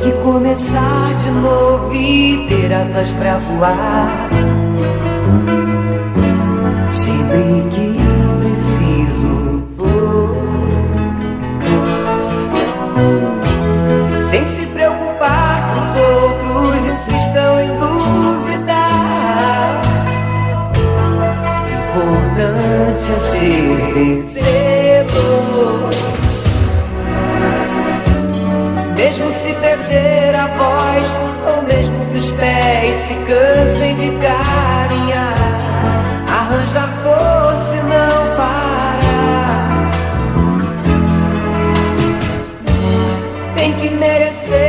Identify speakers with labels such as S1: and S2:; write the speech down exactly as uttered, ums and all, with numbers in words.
S1: que começar de novo e ter asas pra voar. Sempre que preciso vou, sem se preocupar que os outros insistam em duvidar. Importante é ser vencedor, mesmo se perder a voz, ou mesmo que os pés se cansem de caminhar. Arranja força e não para. Tem que merecer